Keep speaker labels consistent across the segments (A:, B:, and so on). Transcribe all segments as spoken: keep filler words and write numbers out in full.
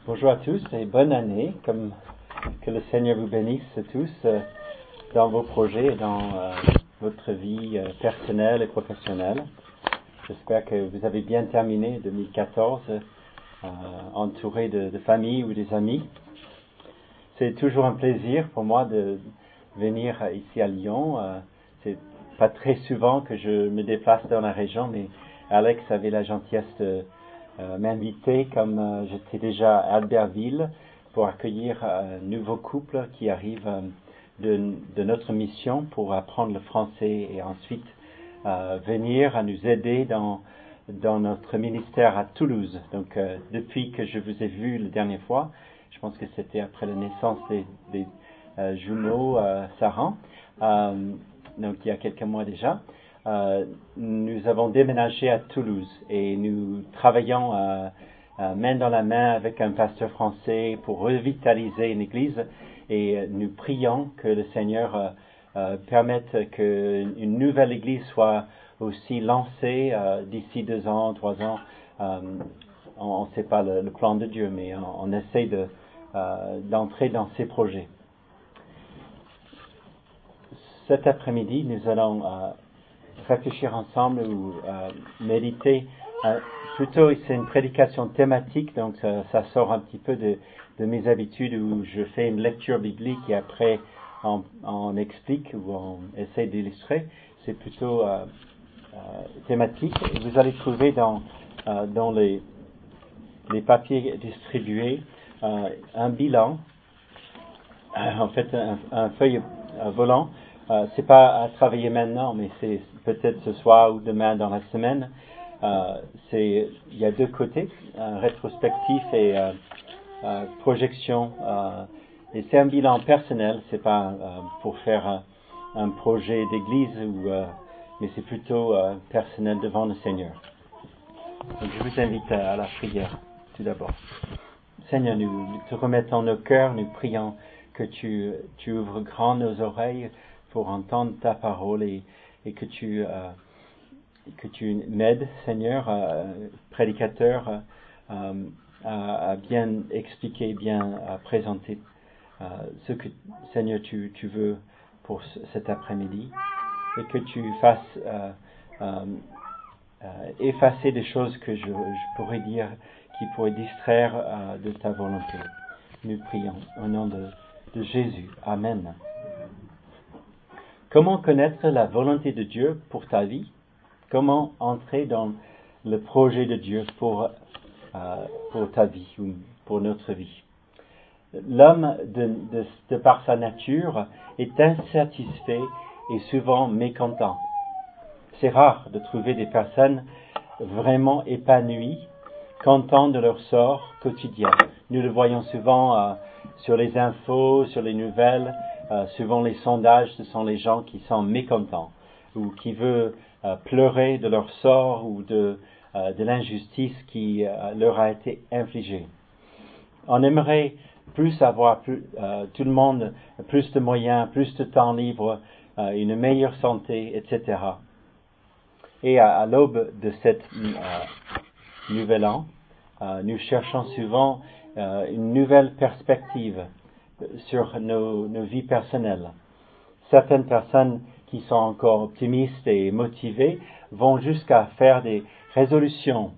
A: Bonjour à tous et bonne année, comme que le Seigneur vous bénisse tous euh, dans vos projets et dans euh, votre vie euh, personnelle et professionnelle. J'espère que vous avez bien terminé deux mille quatorze, euh, entouré de, de famille ou des amis. C'est toujours un plaisir pour moi de venir ici à Lyon. Euh, c'est pas très souvent que je me déplace dans la région, mais Alex avait la gentillesse de Euh, m'inviter, comme euh, j'étais déjà à Albertville, pour accueillir un nouveau couple qui arrive euh, de, de notre mission pour apprendre le français et ensuite euh, venir à nous aider dans, dans notre ministère à Toulouse. Donc euh, depuis que je vous ai vu la dernière fois, je pense que c'était après la naissance des, des euh, jumeaux euh, Saran, euh, donc il y a quelques mois déjà. Euh, nous avons déménagé à Toulouse et nous travaillons euh, euh, main dans la main avec un pasteur français pour revitaliser une église et euh, nous prions que le Seigneur euh, euh, permette qu'une nouvelle église soit aussi lancée euh, d'ici deux ans, trois ans. Euh, on ne sait pas le, le plan de Dieu, mais on, on essaie de, euh, d'entrer dans ces projets. Cet après-midi, nous allons euh, réfléchir ensemble ou euh, méditer. Euh, plutôt, c'est une prédication thématique, donc ça, ça sort un petit peu de, de mes habitudes où je fais une lecture biblique et après on, on explique ou on essaie d'illustrer. C'est plutôt euh, euh, thématique. Et vous allez trouver dans, euh, dans les, les papiers distribués euh, un bilan, euh, en fait un, un feuille un volant. Euh, c'est pas à travailler maintenant, mais c'est peut-être ce soir ou demain dans la semaine. Euh, c'est, il y a deux côtés, un rétrospectif et euh, euh, projection. Euh, et c'est un bilan personnel, c'est pas euh, pour faire un, un projet d'église, ou, euh, mais c'est plutôt euh, personnel devant le Seigneur. Donc je vous invite à, à la prière tout d'abord. Seigneur, nous te remettons nos cœurs, nous prions que tu, tu ouvres grand nos oreilles pour entendre ta parole et, et que tu, euh, que tu m'aides, Seigneur, euh, prédicateur, euh, à, à bien expliquer, bien à présenter euh, ce que, Seigneur, tu, tu veux pour ce, cet après-midi, et que tu fasses euh, euh, euh, effacer des choses que je, je pourrais dire qui pourraient distraire euh, de ta volonté. Nous prions au nom de, de Jésus. Amen. Comment connaître la volonté de Dieu pour ta vie? Comment entrer dans le projet de Dieu pour, euh, pour ta vie ou pour notre vie? L'homme, de, de, de par sa nature, est insatisfait et souvent mécontent. C'est rare de trouver des personnes vraiment épanouies, contents de leur sort quotidien. Nous le voyons souvent euh, sur les infos, sur les nouvelles. Euh, souvent les sondages, ce sont les gens qui sont mécontents ou qui veulent euh, pleurer de leur sort ou de, euh, de l'injustice qui euh, leur a été infligée. On aimerait plus avoir plus, euh, tout le monde, plus de moyens, plus de temps libre, euh, une meilleure santé, et cetera. Et à, à l'aube de cette euh, nouvel an, euh, nous cherchons souvent euh, une nouvelle perspective sur nos, nos vies personnelles. Certaines personnes qui sont encore optimistes et motivées vont jusqu'à faire des résolutions.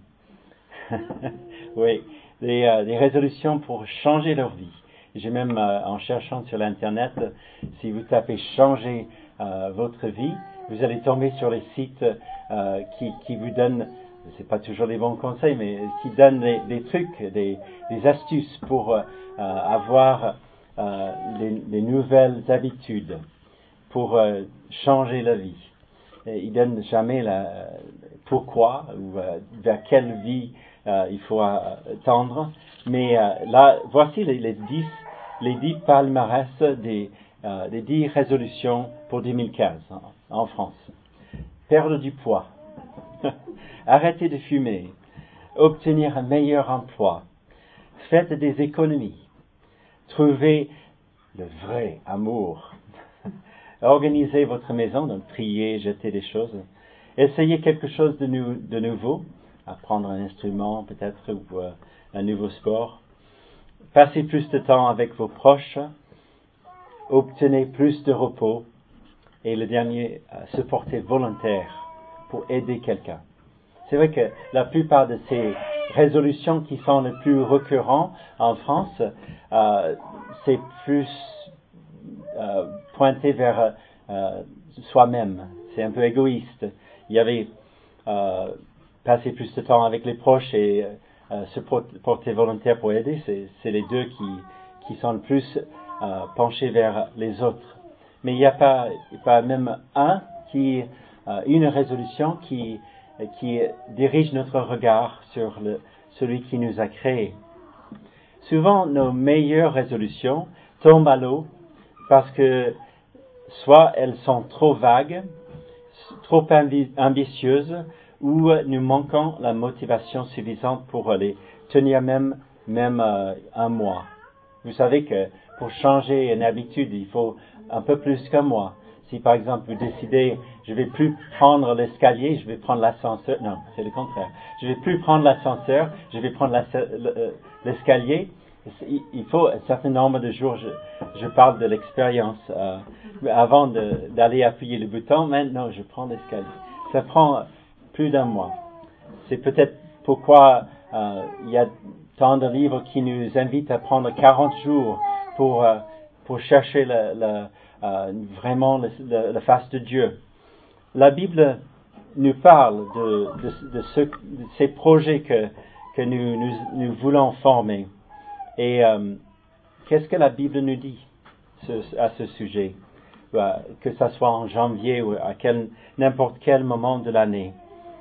A: Oui, des, euh, des résolutions pour changer leur vie. J'ai même, euh, en cherchant sur l'internet, si vous tapez changer euh, votre vie, vous allez tomber sur les sites euh, qui, qui vous donnent, c'est pas toujours les bons conseils, mais qui donnent des, des trucs, des, des astuces pour euh, avoir euh, des, des nouvelles habitudes, pour euh, changer la vie. Et ils donnent jamais la euh, pourquoi ou euh, vers quelle vie euh, il faut euh, tendre. Mais euh, là, voici les, les dix les dix palmarès des euh, des dix résolutions pour deux mille quinze hein, en France. Perdre du poids, arrêter de fumer, obtenir un meilleur emploi, faites des économies, trouver le vrai amour. Organisez votre maison, donc trier, jeter des choses. Essayez quelque chose de, nou- de nouveau, apprendre un instrument peut-être ou euh, un nouveau sport. passez plus de temps avec vos proches, obtenez plus de repos, et le dernier, euh, se porter volontaire pour aider quelqu'un. C'est vrai que la plupart de ces résolutions qui sont les plus récurrentes en France, euh, c'est plus euh, pointé vers euh, soi-même. C'est un peu égoïste. Il y avait euh, passer plus de temps avec les proches et euh, se porter volontaire pour aider. C'est, c'est les deux qui, qui sont le plus euh, penchés vers les autres. Mais il n'y a pas, pas même un qui, euh, une résolution qui qui dirige notre regard sur le, celui qui nous a créés. Souvent, nos meilleures résolutions tombent à l'eau parce que soit elles sont trop vagues, trop ambi- ambitieuses, ou nous manquons la motivation suffisante pour les tenir même, même euh, un mois. Vous savez que pour changer une habitude, il faut un peu plus qu'un mois. Si par exemple vous décidez, je vais plus prendre l'escalier, je vais prendre l'ascenseur. Non, c'est le contraire. Je vais plus prendre l'ascenseur, je vais prendre l'escalier. Il faut un certain nombre de jours. Je, je parle de l'expérience. Euh, avant de, d'aller appuyer le bouton, maintenant je prends l'escalier. Ça prend plus d'un mois. C'est peut-être pourquoi euh, il y a tant de livres qui nous invitent à prendre quarante jours pour euh, pour chercher le, le Euh, vraiment le, le, la face de Dieu. La Bible nous parle de, de, de, ce, de ces projets que, que nous, nous, nous voulons former. Et euh, qu'est-ce que la Bible nous dit ce, à ce sujet, euh, que ce soit en janvier ou à quel, n'importe quel moment de l'année.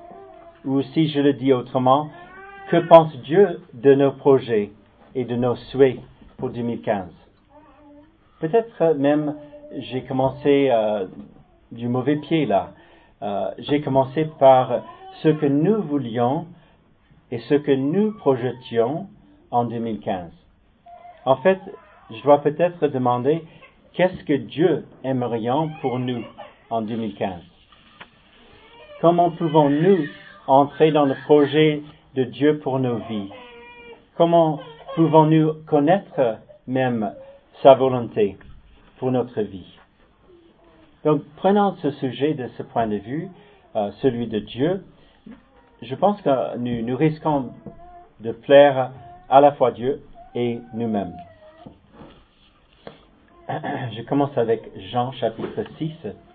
A: Ou si je le dis autrement, que pense Dieu de nos projets et de nos souhaits pour deux mille quinze? Peut-être même j'ai commencé euh, du mauvais pied là. Euh, j'ai commencé par ce que nous voulions et ce que nous projetions en deux mille quinze. En fait, je dois peut-être demander qu'est-ce que Dieu aimerait pour nous en deux mille quinze. Comment pouvons-nous entrer dans le projet de Dieu pour nos vies? Comment pouvons-nous connaître même sa volonté pour notre vie? Donc, prenant ce sujet de ce point de vue, euh, celui de Dieu, je pense que nous, nous risquons de plaire à la fois Dieu et nous-mêmes. Je commence avec Jean chapitre six,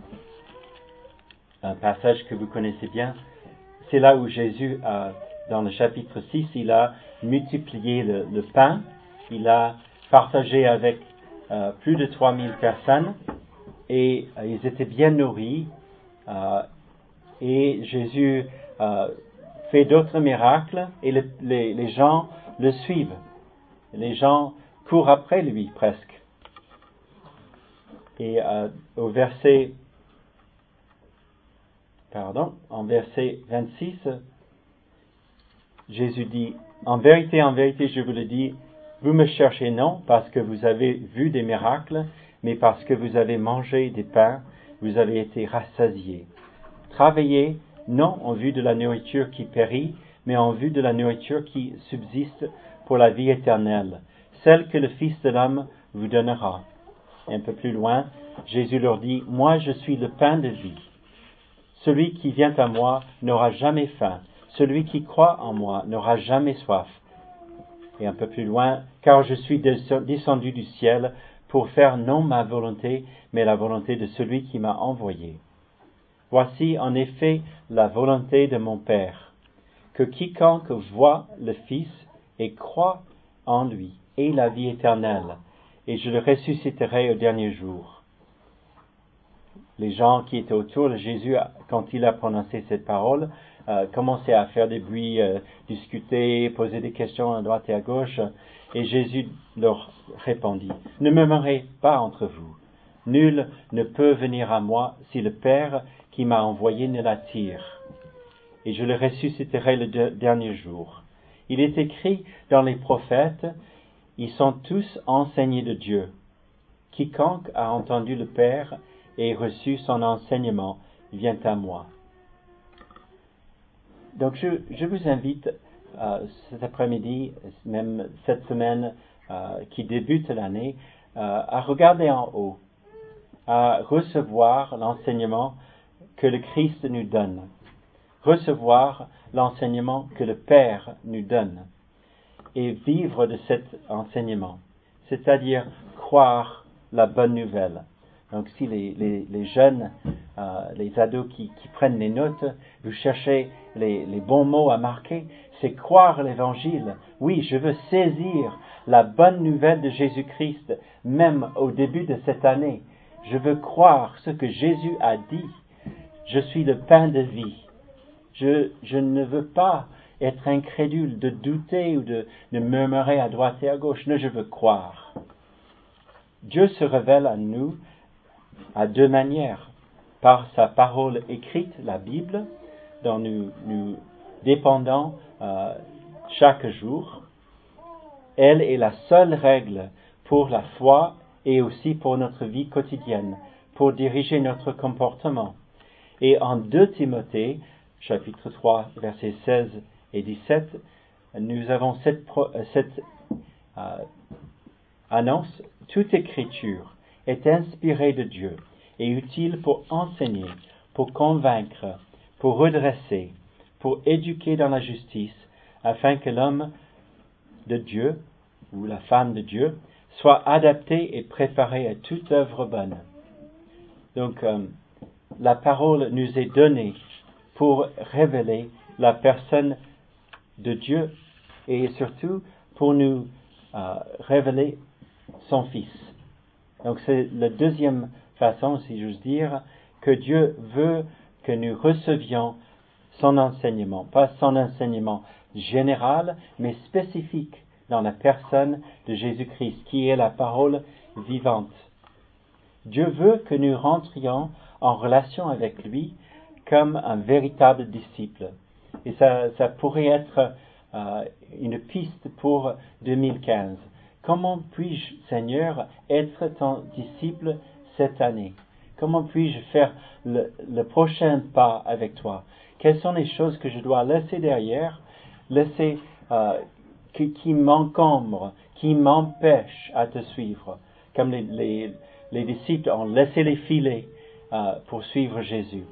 A: un passage que vous connaissez bien. C'est là où Jésus, a, dans le chapitre six, il a multiplié le, le pain, il a partagé avec euh, plus de trois mille personnes, et euh, ils étaient bien nourris, euh, et Jésus euh, fait d'autres miracles, et le, les, les gens le suivent. Les gens courent après lui presque. Et euh, au verset, pardon, en verset vingt-six, Jésus dit, « En vérité, en vérité, je vous le dis, vous me cherchez non parce que vous avez vu des miracles, mais parce que vous avez mangé des pains, vous avez été rassasiés. Travaillez non en vue de la nourriture qui périt, mais en vue de la nourriture qui subsiste pour la vie éternelle, celle que le Fils de l'homme vous donnera. » Un peu plus loin, Jésus leur dit, « Moi je suis le pain de vie. Celui qui vient à moi n'aura jamais faim. Celui qui croit en moi n'aura jamais soif. » Et un peu plus loin, « Car je suis descendu du ciel pour faire non ma volonté, mais la volonté de celui qui m'a envoyé. Voici en effet la volonté de mon Père, que quiconque voit le Fils et croit en lui ait la vie éternelle, et je le ressusciterai au dernier jour. » Les gens qui étaient autour de Jésus, quand il a prononcé cette parole, euh, commençaient à faire des bruits, euh, discuter, poser des questions à droite et à gauche. Et Jésus leur répondit, « Ne murmurez pas entre vous. Nul ne peut venir à moi si le Père qui m'a envoyé ne l'attire. Et je le ressusciterai le de- dernier jour. Il est écrit dans les prophètes, ils sont tous enseignés de Dieu. Quiconque a entendu le Père et reçu son enseignement vient à moi. » Donc je, je vous invite euh, cet après-midi, même cette semaine, euh, qui débute l'année euh, à regarder en haut, à recevoir l'enseignement que le Christ nous donne, recevoir l'enseignement que le Père nous donne et vivre de cet enseignement, c'est-à-dire croire la bonne nouvelle. Donc si les, les, les jeunes, euh, les ados qui, qui prennent les notes, vous cherchez les, les bons mots à marquer, c'est croire l'Évangile. Oui, je veux saisir la bonne nouvelle de Jésus-Christ, même au début de cette année. Je veux croire ce que Jésus a dit. Je suis le pain de vie. Je, je ne veux pas être incrédule, de douter ou de, de murmurer à droite et à gauche. Non, je veux croire. Dieu se révèle à nous à deux manières. Par sa parole écrite, la Bible, dont nous, nous dépendons euh, chaque jour. Elle est la seule règle pour la foi et aussi pour notre vie quotidienne, pour diriger notre comportement. Et en deux Timothée, chapitre trois, versets seize et dix-sept, nous avons cette, cette euh, annonce. Toute écriture est inspirée de Dieu et utile pour enseigner, pour convaincre, pour redresser, pour éduquer dans la justice, afin que l'homme de Dieu, ou la femme de Dieu, soit adapté et préparé à toute œuvre bonne. Donc, euh, la parole nous est donnée pour révéler la personne de Dieu et surtout pour nous euh, révéler son Fils. Donc, c'est la deuxième façon, si j'ose dire, que Dieu veut que nous recevions son enseignement, pas son enseignement général, mais spécifique dans la personne de Jésus-Christ, qui est la parole vivante. Dieu veut que nous rentrions en relation avec lui comme un véritable disciple. Et ça, ça pourrait être euh, une piste pour deux mille quinze. Comment puis-je, Seigneur, être ton disciple cette année? Comment puis-je faire le, le prochain pas avec toi? Quelles sont les choses que je dois laisser derrière, laisser, euh, qui, qui m'encombrent, qui m'empêchent à te suivre? Comme les, les, les disciples ont laissé les filets euh, pour suivre Jésus.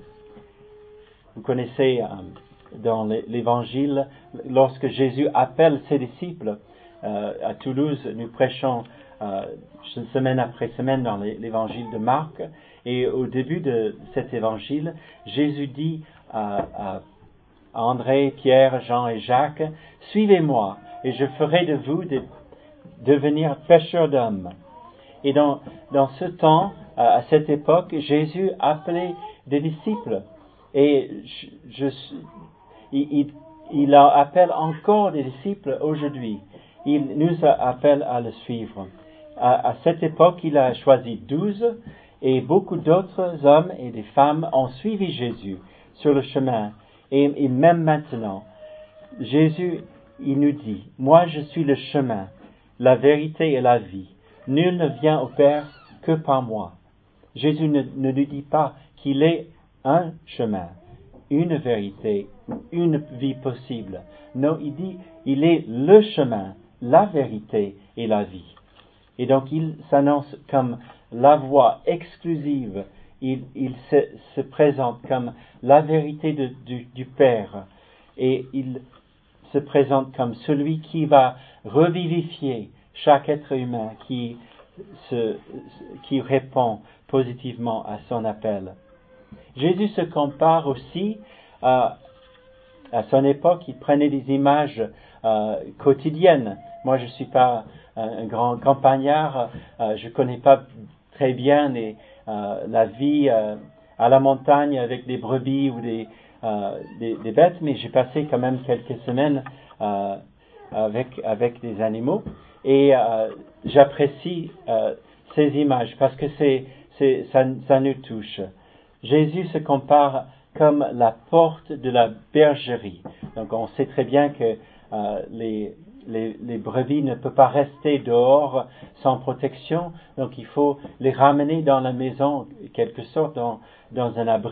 A: Vous connaissez euh, dans l'Évangile, lorsque Jésus appelle ses disciples, euh, à Toulouse, nous prêchons euh, semaine après semaine dans l'Évangile de Marc, et au début de cet Évangile, Jésus dit à, à, à André, Pierre, Jean et Jacques, « Suivez-moi, et je ferai de vous de, devenir pêcheurs d'hommes. » Et dans, dans ce temps, à cette époque, Jésus appelait des disciples. Et je, je, il, il appelle encore des disciples aujourd'hui. Il nous appelle à le suivre. À, à cette époque, il a choisi douze, et beaucoup d'autres hommes et des femmes ont suivi Jésus sur le chemin. Et, et même maintenant, Jésus, il nous dit, « Moi, je suis le chemin, la vérité et la vie. Nul ne vient au Père que par moi. » Jésus ne, ne nous dit pas qu'il est un chemin, une vérité, une vie possible. Non, il dit, il est le chemin, la vérité et la vie. Et donc, il s'annonce comme la voie exclusive. Il, il se, se présente comme la vérité de, du, du Père. Et il se présente comme celui qui va revivifier chaque être humain qui, se, qui répond positivement à son appel. Jésus se compare aussi à, à son époque, il prenait des images euh, quotidiennes. Moi, je ne suis pas un, un grand campagnard, euh, je ne connais pas très bien les, euh, la vie euh, à la montagne avec des brebis ou des, euh, des, des bêtes, mais j'ai passé quand même quelques semaines euh, avec, avec des animaux et euh, j'apprécie euh, ces images parce que c'est, c'est, ça, ça nous touche. Jésus se compare comme la porte de la bergerie. Donc on sait très bien que euh, les, les, les brebis ne peuvent pas rester dehors sans protection, donc il faut les ramener dans la maison, quelque sorte dans, dans un abri,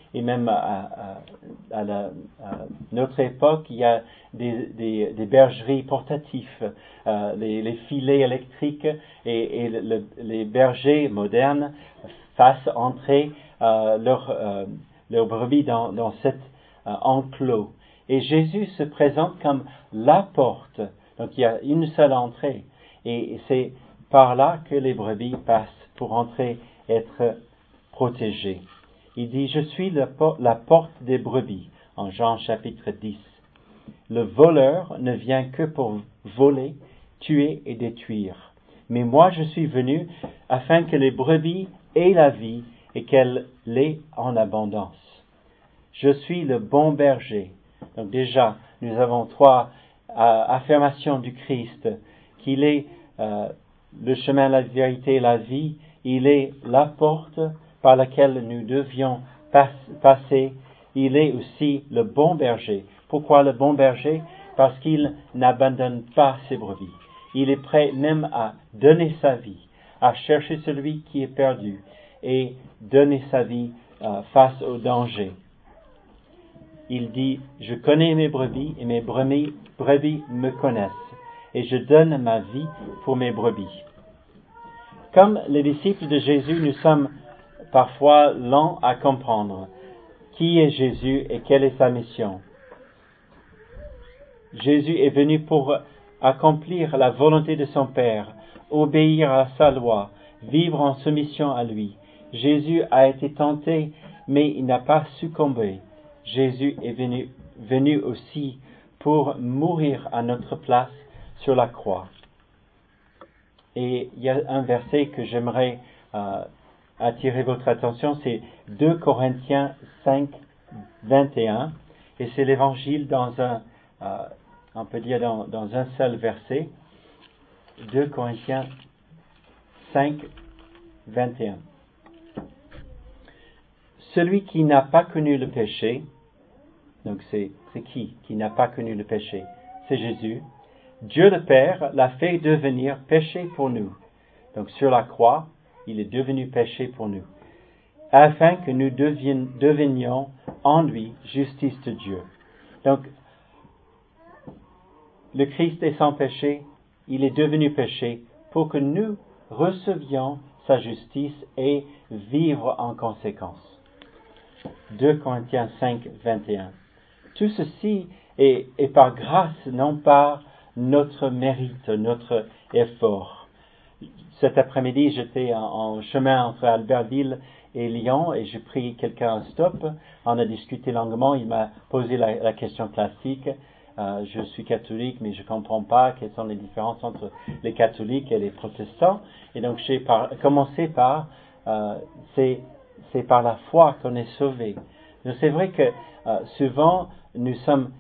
A: et même à, à, à, la, à notre époque, il y a des, des, des bergeries portatives, euh, les, les filets électriques et, et le, les bergers modernes fassent entrer euh, leurs euh, leur brebis dans, dans cet euh, enclos. Et Jésus se présente comme la porte. Donc il y a une seule entrée. Et c'est par là que les brebis passent pour entrer, être protégées. Il dit, je suis la, la porte des brebis, en Jean chapitre dix. Le voleur ne vient que pour voler, tuer et détruire. Mais moi je suis venu afin que les brebis aient la vie et qu'elle l'ait en abondance. Je suis le bon berger. Donc déjà, nous avons trois euh, affirmations du Christ, qu'il est euh, le chemin, la vérité et la vie. Il est la porte par laquelle nous devions pas, passer. Il est aussi le bon berger. Pourquoi le bon berger? Parce qu'il n'abandonne pas ses brebis. Il est prêt même à donner sa vie, à chercher celui qui est perdu et donner sa vie euh, face au danger. Il dit, je connais mes brebis et mes brebis, brebis me connaissent et je donne ma vie pour mes brebis. Comme les disciples de Jésus, nous sommes parfois lents à comprendre qui est Jésus et quelle est sa mission. Jésus est venu pour accomplir la volonté de son Père, obéir à sa loi, vivre en soumission à lui. Jésus a été tenté, mais il n'a pas succombé. Jésus est venu, venu aussi pour mourir à notre place sur la croix. Et il y a un verset que j'aimerais euh, attirer votre attention, c'est deux Corinthiens cinq, vingt et un, et c'est l'évangile dans un, euh, on peut dire dans, dans un seul verset, deux Corinthiens cinq, vingt et un. Celui qui n'a pas connu le péché, donc c'est, c'est qui qui n'a pas connu le péché? C'est Jésus. Dieu le Père l'a fait devenir péché pour nous. Donc sur la croix, il est devenu péché pour nous, afin que nous devenions en lui justice de Dieu. Donc, le Christ est sans péché, il est devenu péché pour que nous recevions sa justice et vivre en conséquence. deux Corinthiens cinq, vingt et un. Tout ceci est, est par grâce, non par notre mérite, notre effort. Cet après-midi, j'étais en, en chemin entre Albertville et Lyon et j'ai pris quelqu'un en stop. On a discuté longuement. Il m'a posé la, la question classique. Euh, je suis catholique, mais je ne comprends pas quelles sont les différences entre les catholiques et les protestants. Et donc, j'ai par, commencé par, euh, c'est, c'est par la foi qu'on est sauvé. Donc, c'est vrai que euh, souvent, nous sommes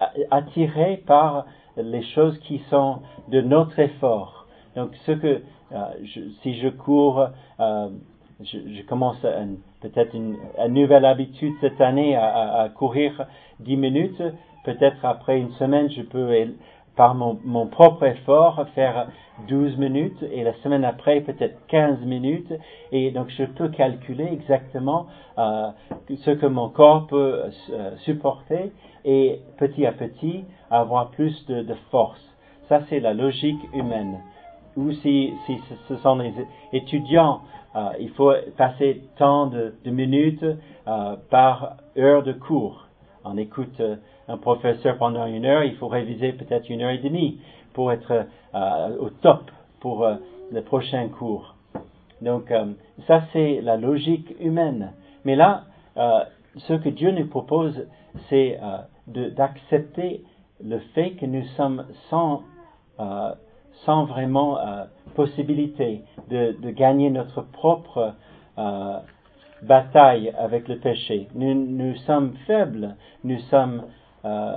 A: attirés par les choses qui sont de notre effort. Donc, ce que, euh, je, si je cours, euh, je, je commence un, peut-être une, une nouvelle habitude cette année à, à, à courir dix minutes. Peut-être après une semaine, je peux, par mon, mon propre effort, faire douze minutes et la semaine après, peut-être quinze minutes. Et donc, je peux calculer exactement euh, ce que mon corps peut euh, supporter et petit à petit avoir plus de, de force. Ça, c'est la logique humaine. Ou si, si ce sont les étudiants, euh, il faut passer tant de, de minutes euh, par heure de cours. On écoute euh, un professeur pendant une heure, il faut réviser peut-être une heure et demie pour être euh, au top pour euh, le prochain cours. Donc euh, ça c'est la logique humaine. Mais là, euh, ce que Dieu nous propose, c'est euh, de, d'accepter le fait que nous sommes sans, euh, sans vraiment euh, possibilité de, de gagner notre propre euh, bataille avec le péché. Nous, nous sommes faibles, nous sommes euh,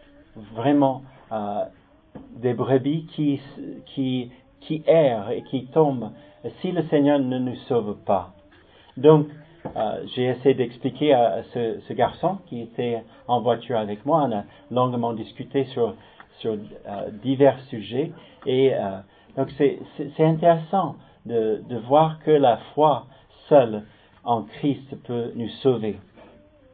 A: vraiment euh, des brebis qui, qui, qui errent et qui tombent si le Seigneur ne nous sauve pas. Donc, euh, j'ai essayé d'expliquer à ce, ce garçon qui était en voiture avec moi. On a longuement discuté sur, sur euh, divers sujets. Et euh, donc, c'est, c'est, c'est intéressant de, de voir que la foi seule en Christ peut nous sauver.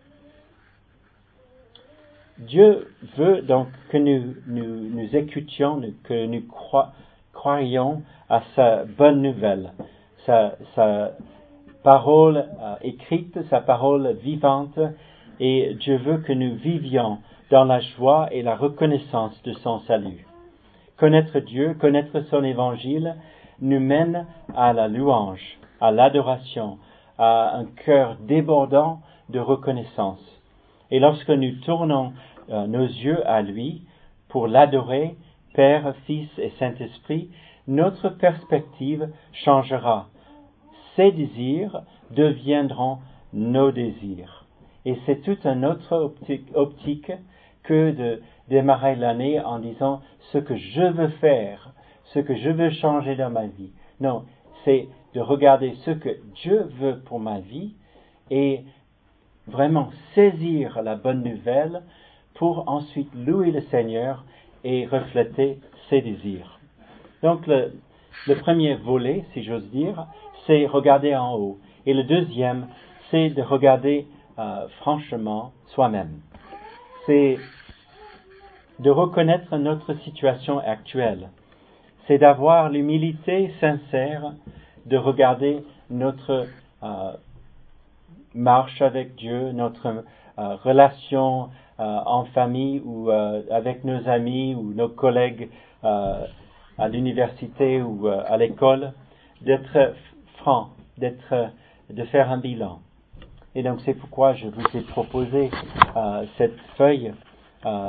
A: Dieu veut donc que nous nous, nous écoutions, que nous croi, croyions à sa bonne nouvelle, sa, sa parole euh, écrite, sa parole vivante, et Dieu veut que nous vivions dans la joie et la reconnaissance de son salut. Connaître Dieu, connaître son évangile, nous mène à la louange, à l'adoration, à un cœur débordant de reconnaissance. Et lorsque nous tournons euh, nos yeux à lui pour l'adorer, Père, Fils et Saint-Esprit, notre perspective changera. Ses désirs deviendront nos désirs. Et c'est toute une autre optique, optique que de démarrer l'année en disant ce que je veux faire, ce que je veux changer dans ma vie. Non, c'est de regarder ce que Dieu veut pour ma vie et vraiment saisir la bonne nouvelle pour ensuite louer le Seigneur et refléter ses désirs. Donc le, le premier volet, si j'ose dire, c'est regarder en haut. Et le deuxième, c'est de regarder euh, franchement soi-même. C'est de reconnaître notre situation actuelle. C'est d'avoir l'humilité sincère de regarder notre euh, marche avec Dieu, notre euh, relation euh, en famille ou euh, avec nos amis ou nos collègues euh, à l'université ou euh, à l'école, d'être franc, d'être, de faire un bilan. Et donc c'est pourquoi je vous ai proposé euh, cette feuille euh,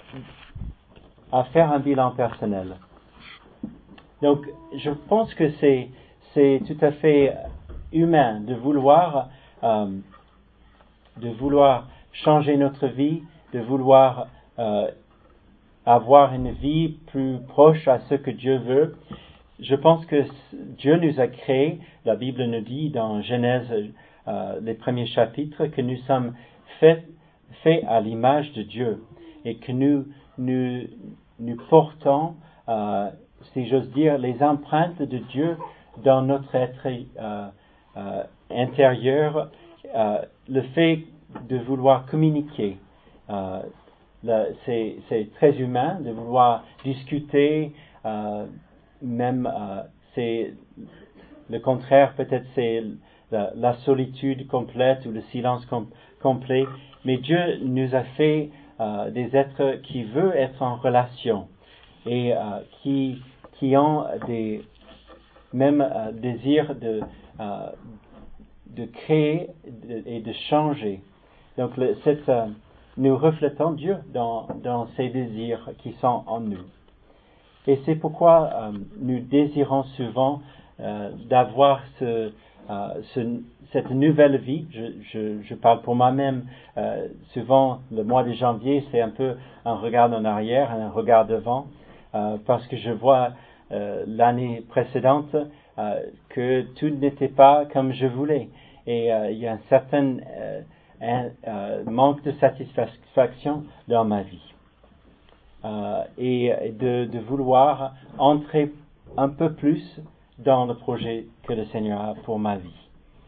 A: à faire un bilan personnel. Donc je pense que c'est, c'est tout à fait humain de vouloir euh, de vouloir changer notre vie, de vouloir euh, avoir une vie plus proche à ce que Dieu veut. Je pense que Dieu nous a créés, la Bible nous dit dans Genèse, euh, les premiers chapitres, que nous sommes faits, faits à l'image de Dieu et que nous, nous, nous portons, euh, si j'ose dire, les empreintes de Dieu dans notre être euh, euh, intérieur. Euh, le fait de vouloir communiquer, euh, le, c'est, c'est très humain de vouloir discuter, euh, même euh, c'est le contraire, peut-être c'est la, la solitude complète ou le silence com- complet, mais Dieu nous a fait euh, des êtres qui veulent être en relation et euh, qui, qui ont des même euh, désir de euh, de créer et de changer. Donc, le, cette, euh, nous reflétons Dieu dans, dans ses désirs qui sont en nous. Et c'est pourquoi euh, nous désirons souvent euh, d'avoir ce, euh, ce, cette nouvelle vie. Je, je, je parle pour moi-même. Euh, souvent, le mois de janvier, c'est un peu un regard en arrière, un regard devant, euh, parce que je vois euh, l'année précédente euh, que tout n'était pas comme je voulais. Et euh, il y a un certain euh, un, euh, manque de satisfaction dans ma vie. Euh, et de, de vouloir entrer un peu plus dans le projet que le Seigneur a pour ma vie.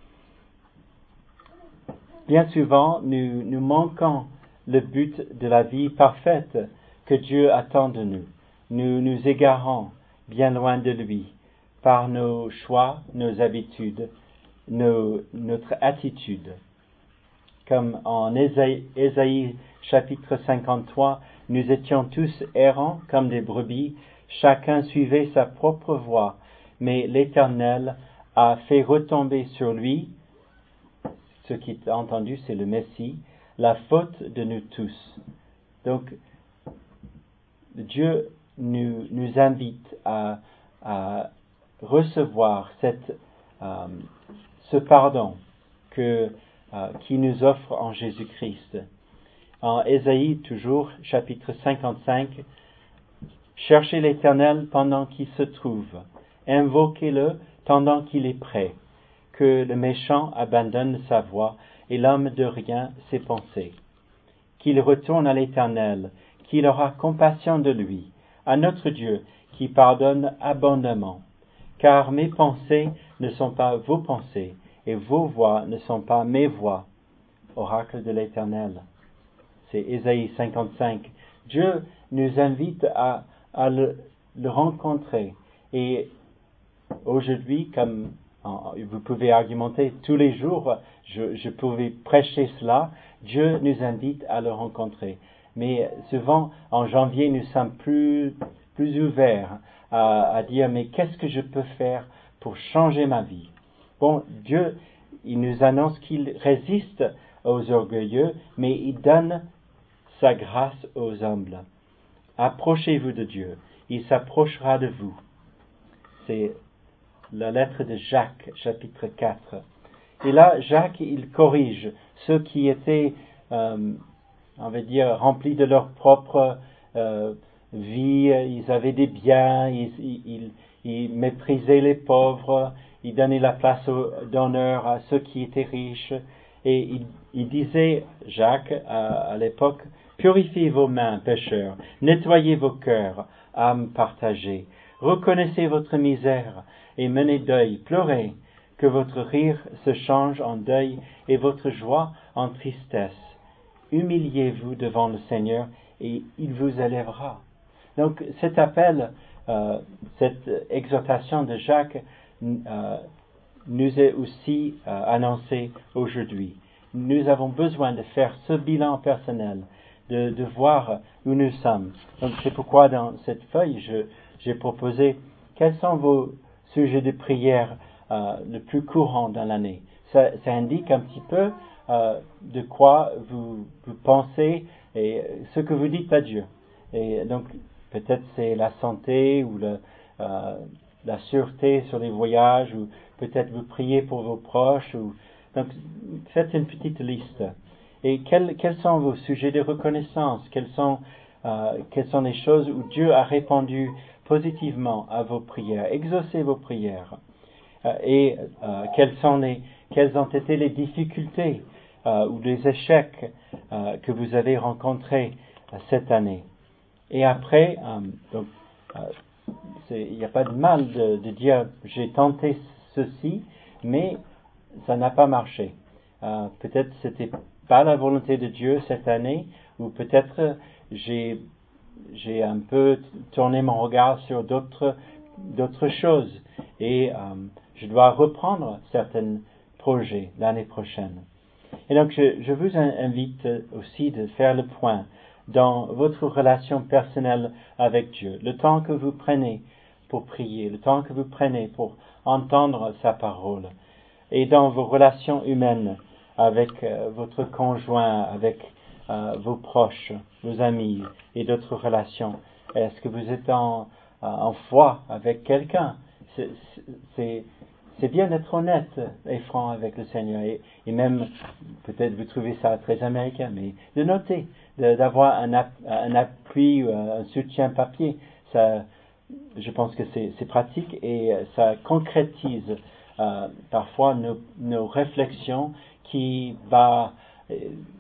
A: Bien souvent, nous, nous manquons le but de la vie parfaite que Dieu attend de nous. Nous nous égarons bien loin de lui par nos choix, nos habitudes, nos, notre attitude. Comme en Ésaïe, Ésaïe chapitre cinquante-trois, nous étions tous errants comme des brebis, chacun suivait sa propre voie, mais l'Éternel a fait retomber sur lui, ce qui est entendu, c'est le Messie, la faute de nous tous. Donc, Dieu nous, nous invite à, à recevoir cette, euh, ce pardon que Euh, qui nous offre en Jésus-Christ. En Ésaïe, toujours, chapitre cinquante-cinq, « Cherchez l'Éternel pendant qu'il se trouve, invoquez-le pendant qu'il est prêt, que le méchant abandonne sa voie et l'homme de rien ses pensées. Qu'il retourne à l'Éternel, qu'il aura compassion de lui, à notre Dieu, qui pardonne abondamment. Car mes pensées ne sont pas vos pensées, et vos voix ne sont pas mes voix, oracle de l'Éternel. » c'est Ésaïe cinquante-cinq. Dieu nous invite à, à le, le rencontrer. Et aujourd'hui, comme vous pouvez argumenter tous les jours, je, je pouvais prêcher cela, Dieu nous invite à le rencontrer. Mais souvent, en janvier, nous sommes plus, plus ouverts à, à dire, mais qu'est-ce que je peux faire pour changer ma vie? Bon, Dieu, il nous annonce qu'il résiste aux orgueilleux, mais il donne sa grâce aux humbles. Approchez-vous de Dieu, il s'approchera de vous. C'est la lettre de Jacques, chapitre quatre. Et là, Jacques, il corrige ceux qui étaient, euh, on va dire, remplis de leur propre euh, vie. Ils avaient des biens, ils, ils, ils méprisaient les pauvres, ils donnaient la place au, d'honneur à ceux qui étaient riches. Et il, il disait, Jacques, à, à l'époque, purifiez vos mains, pécheurs, nettoyez vos cœurs, âmes partagées, reconnaissez votre misère et menez deuil, pleurez, que votre rire se change en deuil et votre joie en tristesse. Humiliez-vous devant le Seigneur et il vous élèvera. Donc cet appel, euh, cette exhortation de Jacques euh, nous est aussi euh, annoncée aujourd'hui. Nous avons besoin de faire ce bilan personnel, de, de voir où nous sommes. Donc c'est pourquoi dans cette feuille, je, j'ai proposé quels sont vos sujets de prière euh, le plus courant dans l'année. Ça, ça indique un petit peu euh, de quoi vous, vous pensez et ce que vous dites à Dieu. Et donc peut-être c'est la santé ou le, euh, la sûreté sur les voyages, ou peut-être vous priez pour vos proches. Ou... Donc faites une petite liste. Et quels, quels sont vos sujets de reconnaissance? Quels sont, euh, quelles sont les choses où Dieu a répondu positivement à vos prières? Exaucez vos prières. Euh, et euh, quelles, sont les, quelles ont été les difficultés euh, ou les échecs euh, que vous avez rencontrés euh, cette année? Et après, euh, donc, euh, il n'y a pas de mal de, de dire j'ai tenté ceci, mais ça n'a pas marché. Euh, peut-être c'était pas la volonté de Dieu cette année, ou peut-être j'ai j'ai un peu tourné mon regard sur d'autres d'autres choses et euh, je dois reprendre certains projets l'année prochaine. Et donc je, je vous invite aussi de faire le point dans votre relation personnelle avec Dieu, le temps que vous prenez pour prier, le temps que vous prenez pour entendre sa parole, et dans vos relations humaines avec euh, votre conjoint, avec euh, vos proches, vos amis et d'autres relations. Est-ce que vous êtes en, en foi avec quelqu'un? C'est, c'est, c'est bien d'être honnête et franc avec le Seigneur. Et, et même, peut-être vous trouvez ça très américain, mais de noter, de, d'avoir un, app, un appui ou un soutien papier, ça, je pense que c'est, c'est pratique et ça concrétise euh, parfois nos, nos réflexions qui va euh,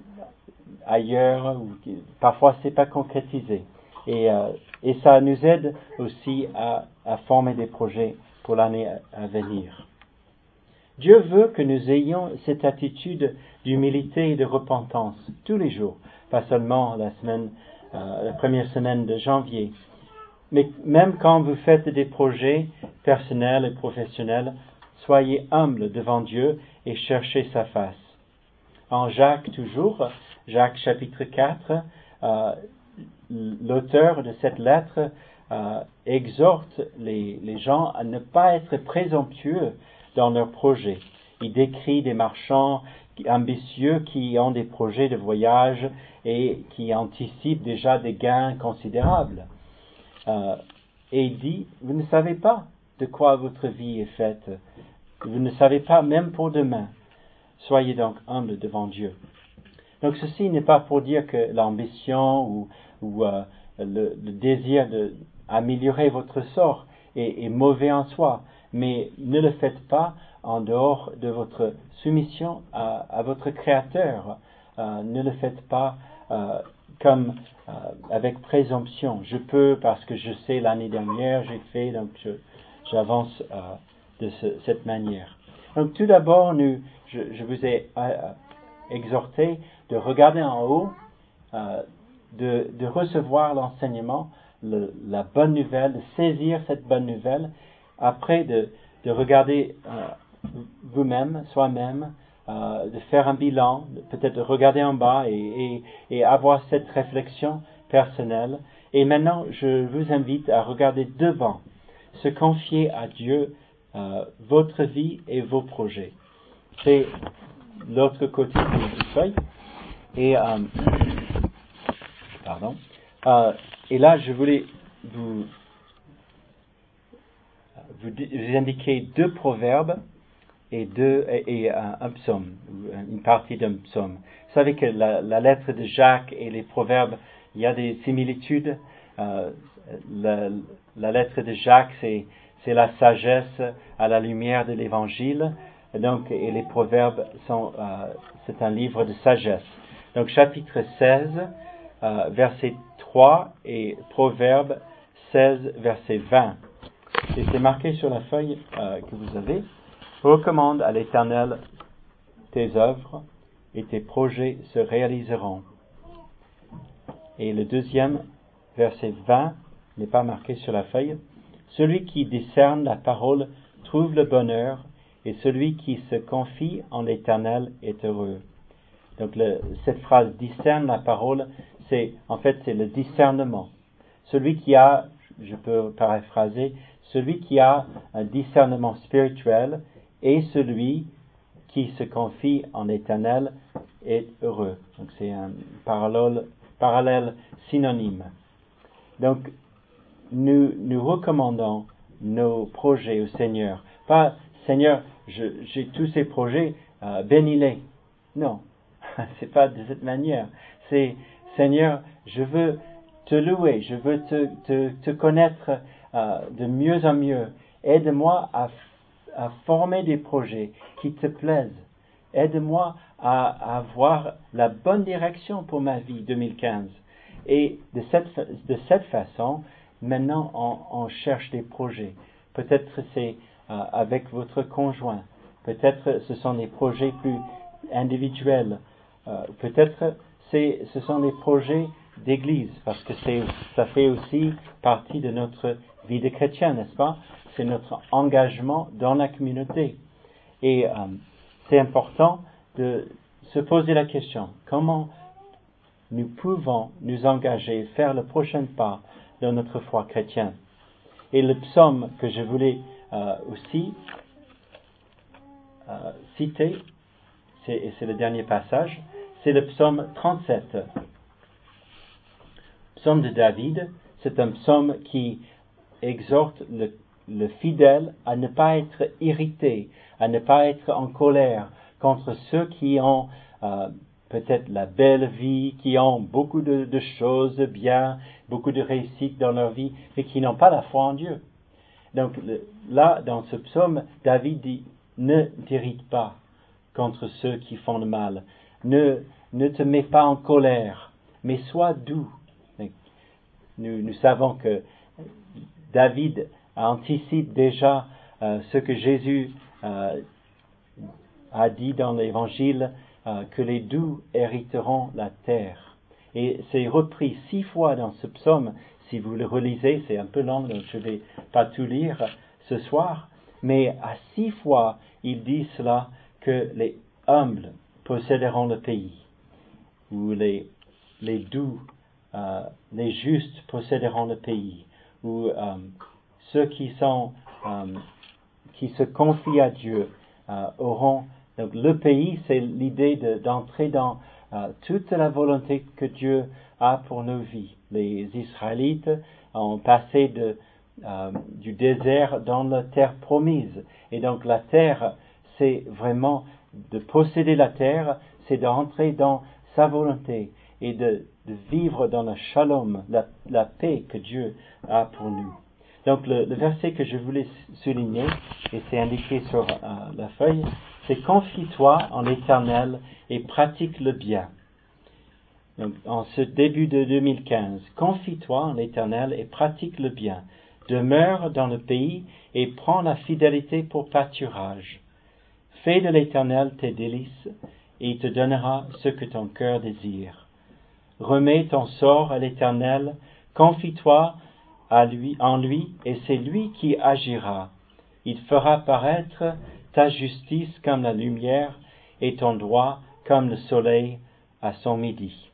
A: ailleurs, ou qui, parfois c'est pas concrétisé. Et, euh, et ça nous aide aussi à, à former des projets pour l'année à, à venir. Dieu veut que nous ayons cette attitude d'humilité et de repentance tous les jours, pas seulement la semaine, euh, la première semaine de janvier, mais même quand vous faites des projets personnels et professionnels, soyez humbles devant Dieu et cherchez sa face. En Jacques toujours, Jacques chapitre quatre, euh, l'auteur de cette lettre euh, exhorte les, les gens à ne pas être présomptueux dans leurs projets. Il décrit des marchands ambitieux qui ont des projets de voyage et qui anticipent déjà des gains considérables. Euh, et il dit, vous ne savez pas de quoi votre vie est faite. Vous ne savez pas même pour demain. Soyez donc humbles devant Dieu. Donc ceci n'est pas pour dire que l'ambition ou, ou euh, le, le désir d'améliorer votre sort est, est mauvais en soi, mais ne le faites pas en dehors de votre soumission à, à votre Créateur. Euh, ne le faites pas euh, comme euh, avec présomption. Je peux parce que je sais l'année dernière j'ai fait, donc je, j'avance euh, de ce, cette manière. Donc tout d'abord, nous, je, je vous ai euh, exhorté de regarder en haut euh, de, de recevoir l'enseignement, le, la bonne nouvelle, de saisir cette bonne nouvelle, après de, de regarder euh, vous-même, soi-même, euh, de faire un bilan, peut-être de regarder en bas et, et, et avoir cette réflexion personnelle. Et maintenant, je vous invite à regarder devant, se confier à Dieu euh, votre vie et vos projets. C'est l'autre côté du feuille. Et, euh, pardon. Euh, et là, je voulais vous, vous, vous indiquer deux proverbes et, deux, et, et un, un psaume, une partie d'un psaume. Vous savez que la, la lettre de Jacques et les proverbes, il y a des similitudes. Euh, la, la lettre de Jacques, c'est, c'est la sagesse à la lumière de l'Évangile. Donc, et les proverbes sont, euh, c'est un livre de sagesse. Donc, chapitre seize, euh, verset trois et proverbe seize, verset vingt. Et c'est marqué sur la feuille euh, que vous avez. Recommande à l'Éternel tes œuvres et tes projets se réaliseront. Et le deuxième, verset vingt, n'est pas marqué sur la feuille. Celui qui discerne la parole trouve le bonheur, et celui qui se confie en l'Éternel est heureux. Donc le, cette phrase discerne la parole, c'est en fait c'est le discernement. Celui qui a, je peux paraphraser, celui qui a un discernement spirituel et celui qui se confie en l'Éternel est heureux. Donc c'est un parallèle, parallèle synonyme. Donc nous, nous recommandons nos projets au Seigneur. Pas Seigneur, je, j'ai tous ces projets, euh, bénis-les. Non, c'est pas de cette manière. C'est Seigneur, je veux te louer, je veux te, te, te connaître euh, de mieux en mieux. Aide-moi à, à former des projets qui te plaisent. Aide-moi à, à avoir la bonne direction pour ma vie deux mille quinze. Et de cette, de cette façon, maintenant on, on cherche des projets. Peut-être c'est euh, avec votre conjoint. Peut-être ce sont des projets plus individuels. Euh, peut-être c'est, ce sont des projets d'église, parce que c'est, ça fait aussi partie de notre vie de chrétien, n'est-ce pas? C'est notre engagement dans la communauté. Et euh, c'est important de se poser la question, comment nous pouvons nous engager, faire le prochain pas dans notre foi chrétienne. Et le psaume que je voulais euh, aussi euh, citer, c'est, et c'est le dernier passage, c'est le psaume trente-sept. Psaume de David, c'est un psaume qui exhorte le, le fidèle à ne pas être irrité, à ne pas être en colère contre ceux qui ont euh, peut-être la belle vie, qui ont beaucoup de, de choses bien, beaucoup de réussite dans leur vie, mais qui n'ont pas la foi en Dieu. Donc le, là, dans ce psaume, David dit, ne t'irrite pas contre ceux qui font le mal, ne, ne te mets pas en colère, mais sois doux. Nous, nous savons que David anticipe déjà euh, ce que Jésus euh, a dit dans l'Évangile, euh, que les doux hériteront la terre. Et c'est repris six fois dans ce psaume. Si vous le relisez, c'est un peu long, donc je ne vais pas tout lire ce soir. Mais à six fois, il dit cela, que les humbles posséderont le pays, ou les, les doux, euh, les justes posséderont le pays, ou euh, ceux qui sont euh, qui se confient à Dieu euh, auront. Donc le pays, c'est l'idée de, d'entrer dans euh, toute la volonté que Dieu a pour nos vies. Les Israélites ont passé de, euh, du désert dans la terre promise. Et donc la terre, c'est vraiment de posséder la terre, c'est d'entrer dans sa volonté et de, de vivre dans le shalom, la, la paix que Dieu a pour nous. Donc le, le verset que je voulais souligner, et c'est indiqué sur euh, la feuille, c'est « Confie-toi en l'Éternel et pratique le bien ». Donc en ce début de deux mille quinze, « Confie-toi en l'Éternel et pratique le bien. Demeure dans le pays et prends la fidélité pour pâturage. Fais de l'Éternel tes délices et il te donnera ce que ton cœur désire. remets ton sort à l'Éternel, confie-toi à lui, en lui, et c'est lui qui agira. Il fera paraître ta justice comme la lumière et ton droit comme le soleil à son midi.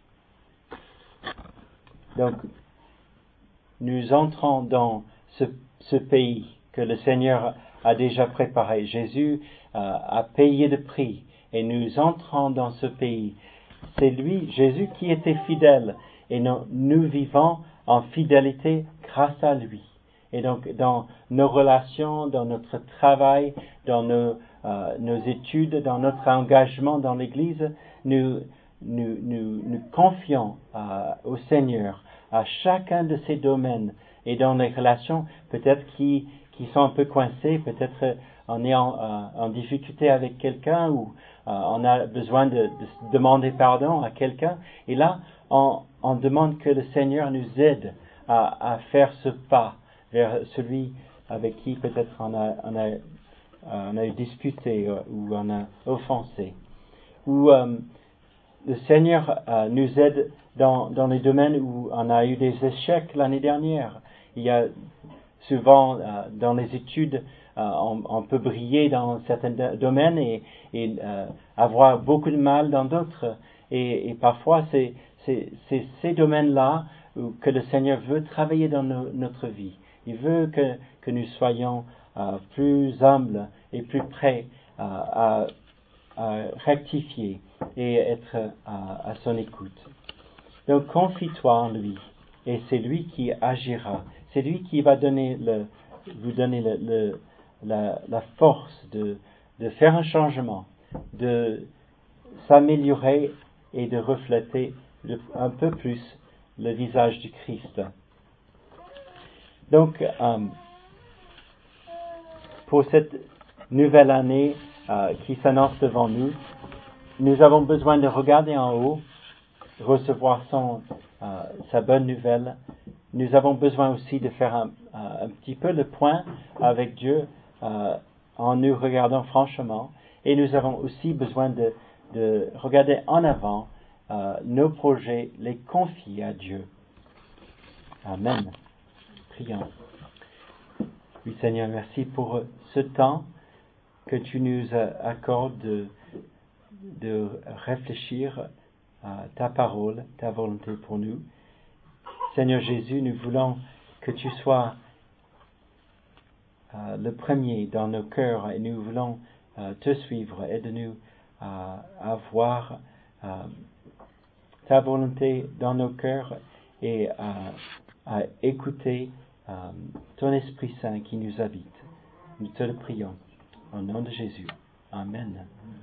A: Donc, nous entrons dans ce, ce pays que le Seigneur a déjà préparé. Jésus euh, a payé le prix et nous entrons dans ce pays. C'est lui, Jésus, qui était fidèle et nous, nous vivons en fidélité grâce à lui. Et donc, dans nos relations, dans notre travail, dans nos, euh, nos études, dans notre engagement dans l'Église, nous, nous, nous, nous confions euh, au Seigneur à chacun de ces domaines. Et dans les relations, peut-être qui, qui sont un peu coincées, peut-être on est en, euh, en difficulté avec quelqu'un ou euh, on a besoin de, de demander pardon à quelqu'un. Et là, on, on demande que le Seigneur nous aide à, à faire ce pas vers celui avec qui peut-être on a, on a, on a discuté ou on a offensé. Ou euh, le Seigneur euh, nous aide dans, dans les domaines où on a eu des échecs l'année dernière. Il y a souvent euh, dans les études, euh, on, on peut briller dans certains domaines et, et euh, avoir beaucoup de mal dans d'autres. Et, et parfois, c'est, c'est, c'est ces domaines-là où, que le Seigneur veut travailler dans nos, notre vie. Il veut que, que nous soyons euh, plus humbles et plus prêts euh, à, à rectifier et être à, à son écoute. Donc confie-toi en lui et c'est lui qui agira. C'est lui qui va donner le, vous donner le, le, la, la force de, de faire un changement, de s'améliorer et de refléter le, un peu plus le visage du Christ. Donc, euh, pour cette nouvelle année euh, qui s'annonce devant nous, nous avons besoin de regarder en haut, recevoir son, euh, sa bonne nouvelle. Nous avons besoin aussi de faire un, un petit peu le point avec Dieu euh, en nous regardant franchement. Et nous avons aussi besoin de, de regarder en avant euh, nos projets, les confier à Dieu. Amen. Prions. Oui, Seigneur, merci pour ce temps que tu nous accordes de, de réfléchir à ta parole, ta volonté pour nous. Seigneur Jésus, nous voulons que tu sois euh, le premier dans nos cœurs et nous voulons euh, te suivre. Aide-nous à, à voir euh, ta volonté dans nos cœurs et à, à écouter euh, ton Esprit Saint qui nous habite. Nous te le prions. Au nom de Jésus. Amen.